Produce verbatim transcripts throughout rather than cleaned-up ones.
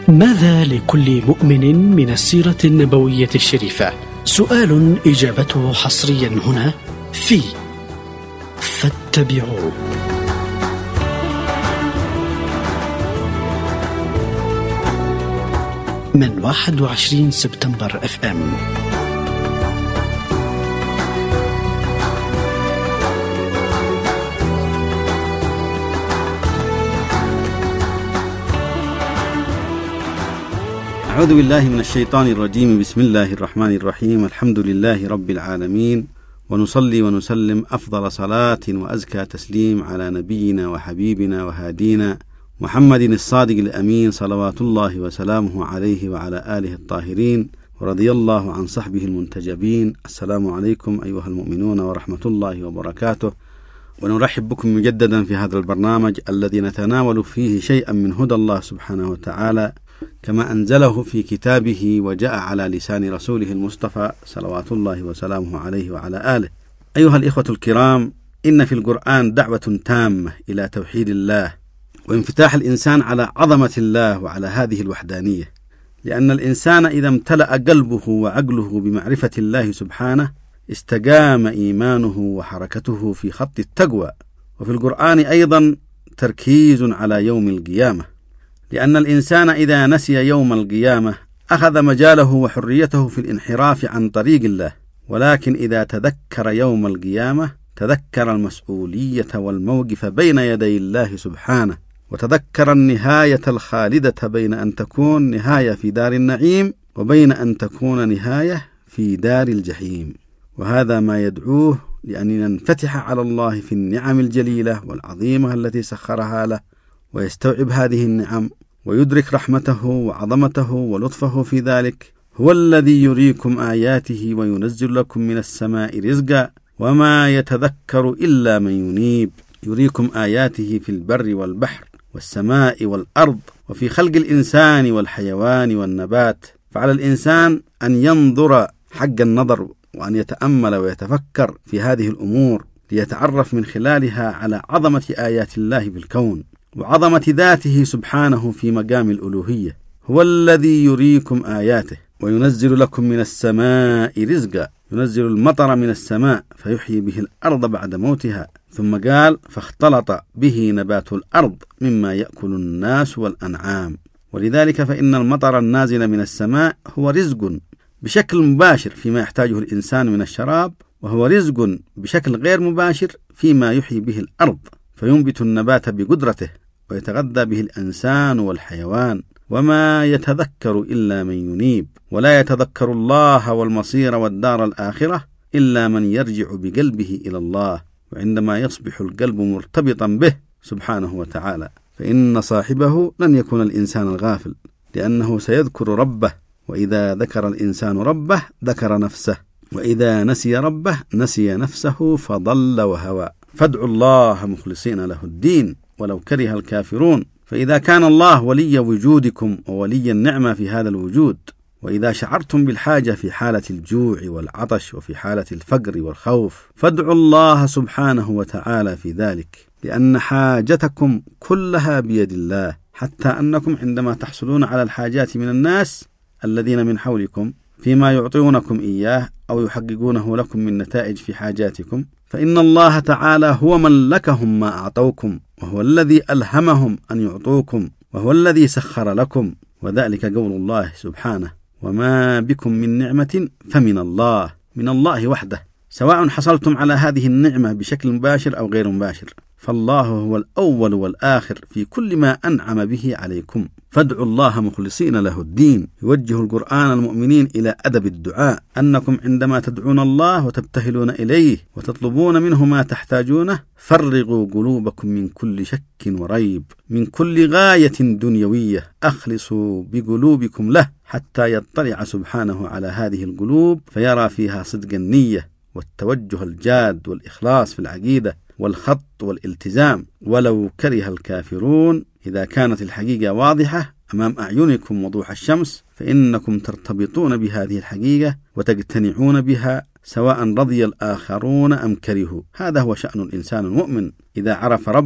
ماذا لكل مؤمن من السيرة النبوية الشريفة؟ سؤال إجابته حصريا هنا في فاتبعوه. من واحد وعشرين سبتمبر اف ام. أعوذ بالله من الشيطان الرجيم. بسم الله الرحمن الرحيم. الحمد لله رب العالمين، ونصلي ونسلم أفضل صلاة وأزكى تسليم على نبينا وحبيبنا وهادينا محمد الصادق الأمين، صلوات الله وسلامه عليه وعلى آله الطاهرين، ورضي الله عن صحبه المنتجبين. السلام عليكم أيها المؤمنون ورحمة الله وبركاته، ونرحب بكم مجددا في هذا البرنامج الذي نتناول فيه شيئا من هدى الله سبحانه وتعالى كما أنزله في كتابه وجاء على لسان رسوله المصطفى صلوات الله وسلامه عليه وعلى آله. أيها الإخوة الكرام، إن في القرآن دعوة تامة إلى توحيد الله وانفتاح الإنسان على عظمة الله وعلى هذه الوحدانية، لأن الإنسان إذا امتلأ قلبه وعقله بمعرفة الله سبحانه استقام إيمانه وحركته في خط التقوى. وفي القرآن أيضا تركيز على يوم القيامة، لأن الإنسان إذا نسي يوم القيامة أخذ مجاله وحريته في الانحراف عن طريق الله، ولكن إذا تذكر يوم القيامة تذكر المسؤولية والموقف بين يدي الله سبحانه، وتذكر النهاية الخالدة بين أن تكون نهاية في دار النعيم وبين أن تكون نهاية في دار الجحيم. وهذا ما يدعوه لأن ينفتح على الله في النعم الجليلة والعظيمة التي سخرها له، ويستوعب هذه النعم ويدرك رحمته وعظمته ولطفه في ذلك. هو الذي يريكم آياته وينزل لكم من السماء رزقا وما يتذكر إلا من ينيب. يريكم آياته في البر والبحر والسماء والأرض وفي خلق الإنسان والحيوان والنبات. فعلى الإنسان أن ينظر حق النظر وأن يتأمل ويتفكر في هذه الأمور ليتعرف من خلالها على عظمة آيات الله بالكون وعظمة ذاته سبحانه في مقام الألوهية. هو الذي يريكم آياته وينزل لكم من السماء رزقا، ينزل المطر من السماء فيحيي به الأرض بعد موتها. ثم قال فاختلط به نبات الأرض مما يأكل الناس والأنعام. ولذلك فإن المطر النازل من السماء هو رزق بشكل مباشر فيما يحتاجه الإنسان من الشراب، وهو رزق بشكل غير مباشر فيما يحيي به الأرض، فينبت النبات بقدرته ويتغذى به الإنسان والحيوان. وما يتذكر إلا من ينيب، ولا يتذكر الله والمصير والدار الآخرة إلا من يرجع بقلبه إلى الله، وعندما يصبح القلب مرتبطا به سبحانه وتعالى فإن صاحبه لن يكون الإنسان الغافل، لأنه سيذكر ربه، وإذا ذكر الإنسان ربه ذكر نفسه، وإذا نسي ربه نسي نفسه فضل وهوى. فادعوا الله مخلصين له الدين ولو كره الكافرون. فإذا كان الله ولي وجودكم وولي النعمة في هذا الوجود، وإذا شعرتم بالحاجة في حالة الجوع والعطش وفي حالة الفقر والخوف، فادعوا الله سبحانه وتعالى في ذلك، لأن حاجتكم كلها بيد الله، حتى أنكم عندما تحصلون على الحاجات من الناس الذين من حولكم فيما يعطونكم إياه أو يحققونه لكم من نتائج في حاجاتكم، فإن الله تعالى هو من لكهم ما أعطوكم، وهو الذي ألهمهم أن يعطوكم، وهو الذي سخر لكم. وذلك قول الله سبحانه وما بكم من نعمة فمن الله، من الله وحده، سواء حصلتم على هذه النعمة بشكل مباشر أو غير مباشر، فالله هو الأول والآخر في كل ما أنعم به عليكم. فادعوا الله مخلصين له الدين. يوجه القرآن المؤمنين إلى أدب الدعاء، أنكم عندما تدعون الله وتبتهلون إليه وتطلبون منه ما تحتاجونه فرغوا قلوبكم من كل شك وريب، من كل غاية دنيوية، أخلصوا بقلوبكم له حتى يطلع سبحانه على هذه القلوب فيرى فيها صدق النية والتوجه الجاد والإخلاص في العقيدة والخط والالتزام. ولو كره الكافرون، إذا كانت الحقيقة واضحة أمام أعينكم وضوح الشمس فإنكم ترتبطون بهذه الحقيقة وتقتنعون بها سواء رضي الآخرون أم كرهوا. هذا هو شأن الإنسان المؤمن، إذا عرف ربه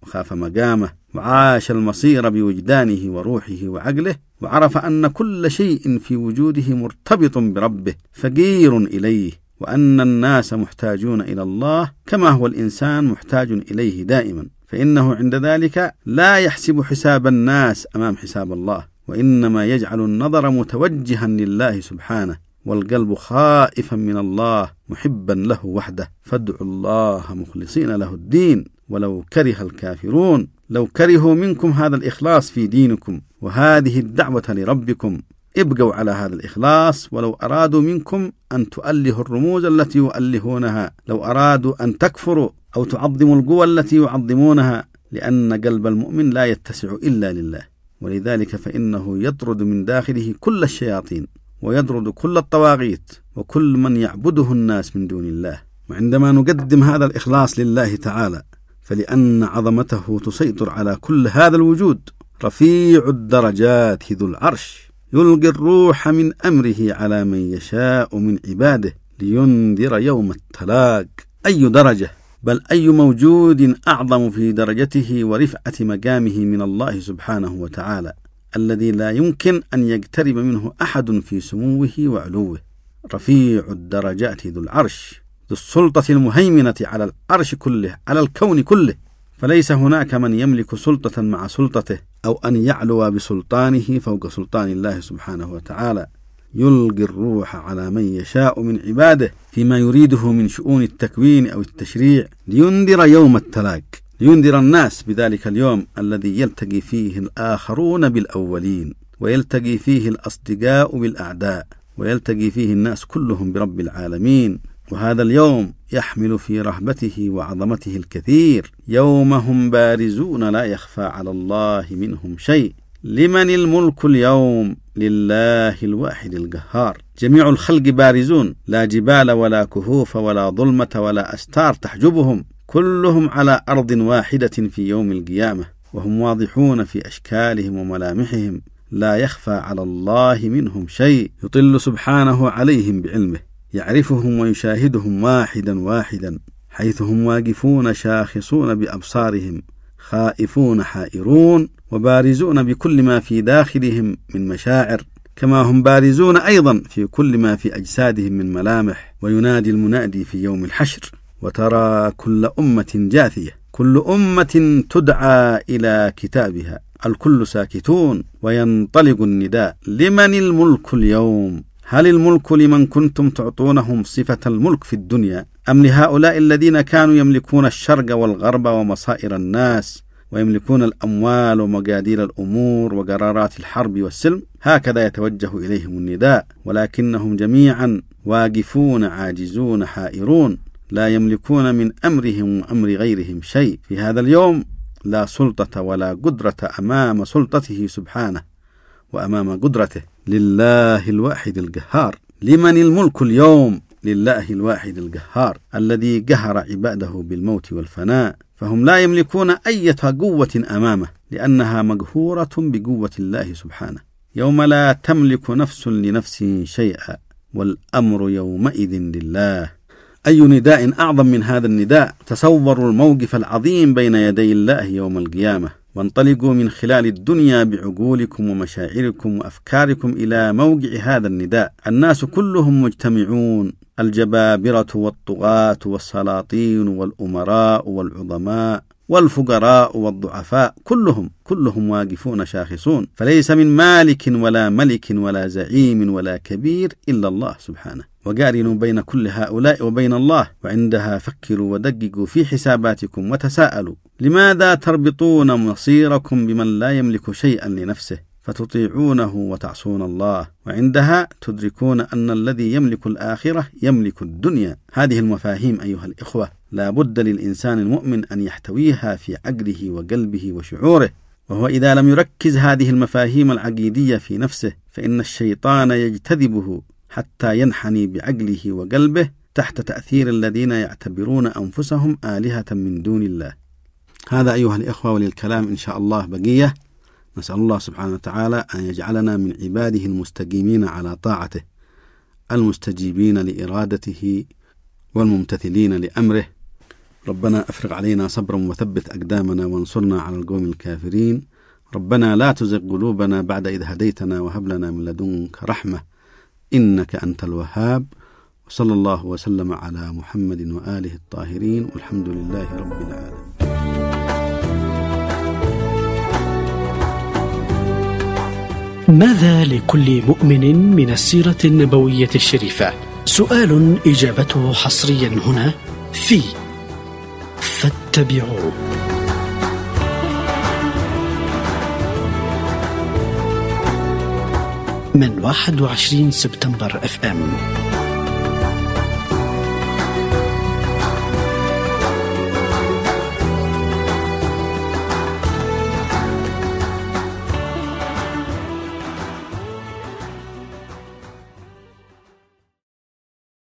وخاف مقامه وعاش المصير بوجدانه وروحه وعقله، وعرف أن كل شيء في وجوده مرتبط بربه فقير إليه، وأن الناس محتاجون إلى الله كما هو الإنسان محتاج إليه دائما، فإنه عند ذلك لا يحسب حساب الناس أمام حساب الله، وإنما يجعل النظر متوجها لله سبحانه، والقلب خائفا من الله محبا له وحده. فادعوا الله مخلصين له الدين ولو كره الكافرون. لو كرهوا منكم هذا الإخلاص في دينكم وهذه الدعوة لربكم ابقوا على هذا الإخلاص، ولو أرادوا منكم أن تؤلهوا الرموز التي يؤلهونها، لو أرادوا أن تكفروا أو تعظموا القوى التي يعظمونها، لأن قلب المؤمن لا يتسع إلا لله، ولذلك فإنه يطرد من داخله كل الشياطين ويطرد كل الطواغيت وكل من يعبده الناس من دون الله. وعندما نقدم هذا الإخلاص لله تعالى فلأن عظمته تسيطر على كل هذا الوجود، رفيع الدرجات ذو العرش يلقي الروح من أمره على من يشاء من عباده لينذر يوم التلاق. أي درجة، بل أي موجود أعظم في درجته ورفعة مقامه من الله سبحانه وتعالى، الذي لا يمكن أن يقترب منه أحد في سموه وعلوه. رفيع الدرجات ذو العرش ذو السلطة المهيمنة على العرش كله، على الكون كله، فليس هناك من يملك سلطة مع سلطته أو أن يعلو بسلطانه فوق سلطان الله سبحانه وتعالى. يلقي الروح على من يشاء من عباده فيما يريده من شؤون التكوين أو التشريع لينذر يوم التلاق، لينذر الناس بذلك اليوم الذي يلتقي فيه الآخرون بالأولين، ويلتقي فيه الأصدقاء بالأعداء، ويلتقي فيه الناس كلهم برب العالمين. وهذا اليوم يحمل في رهبته وعظمته الكثير. يوم هم بارزون لا يخفى على الله منهم شيء. لمن الملك اليوم؟ لله الواحد القهار. جميع الخلق بارزون، لا جبال ولا كهوف ولا ظلمة ولا أستار تحجبهم، كلهم على أرض واحدة في يوم القيامة، وهم واضحون في أشكالهم وملامحهم، لا يخفى على الله منهم شيء. يطل سبحانه عليهم بعلمه، يعرفهم ويشاهدهم واحدا واحدا، حيث هم واقفون شاخصون بأبصارهم، خائفون حائرون، وبارزون بكل ما في داخلهم من مشاعر، كما هم بارزون أيضا في كل ما في أجسادهم من ملامح. وينادي المنادي في يوم الحشر: وترى كل أمة جاثية، كل أمة تدعى إلى كتابها، الكل ساكتون، وينطلق النداء: لمن الملك اليوم؟ هل الملك لمن كنتم تعطونهم صفة الملك في الدنيا، أم لهؤلاء الذين كانوا يملكون الشرق والغرب ومصائر الناس، ويملكون الأموال ومقادير الأمور وقرارات الحرب والسلم؟ هكذا يتوجه إليهم النداء، ولكنهم جميعا واقفون عاجزون حائرون، لا يملكون من أمرهم وأمر غيرهم شيء. في هذا اليوم لا سلطة ولا قدرة أمام سلطته سبحانه وأمام قدرته. لله الواحد القهار. لمن الملك اليوم؟ لله الواحد القهار الذي قهر عباده بالموت والفناء، فهم لا يملكون أي قوة أمامه، لأنها مقهورة بقوة الله سبحانه. يوم لا تملك نفس لنفس شيئا والأمر يومئذ لله. أي نداء أعظم من هذا النداء؟ تصوروا الموقف العظيم بين يدي الله يوم القيامة، وانطلقوا من خلال الدنيا بعقولكم ومشاعركم وأفكاركم إلى موقع هذا النداء. الناس كلهم مجتمعون، الجبابرة والطغاة والسلاطين والأمراء والعظماء والفقراء والضعفاء، كلهم كلهم واقفون شاخصون، فليس من مالك ولا ملك ولا زعيم ولا كبير إلا الله سبحانه. وقارنوا بين كل هؤلاء وبين الله، وعندها فكروا ودققوا في حساباتكم وتساءلوا: لماذا تربطون مصيركم بمن لا يملك شيئا لنفسه فتطيعونه وتعصون الله؟ وعندها تدركون أن الذي يملك الآخرة يملك الدنيا. هذه المفاهيم أيها الإخوة لا بد للإنسان المؤمن أن يحتويها في عقله وقلبه وشعوره، وهو إذا لم يركز هذه المفاهيم العقيدية في نفسه فإن الشيطان يجتذبه حتى ينحني بعقله وقلبه تحت تأثير الذين يعتبرون أنفسهم آلهة من دون الله. هذا أيها الإخوة، وللكلام إن شاء الله بقية. نسأل الله سبحانه وتعالى أن يجعلنا من عباده المستقيمين على طاعته، المستجيبين لإرادته والممتثلين لأمره، ربنا أفرغ علينا صبرا وثبت أقدامنا وانصرنا على القوم الكافرين. ربنا لا تزغ قلوبنا بعد إذ هديتنا وهب لنا من لدنك رحمة إنك أنت الوهاب. وصلى الله وسلم على محمد وآله الطاهرين والحمد لله رب العالمين. ماذا لكل مؤمن من السيرة النبوية الشريفة؟ سؤال إجابته حصريا هنا في فاتبعوه. من واحد وعشرين سبتمبر اف ام.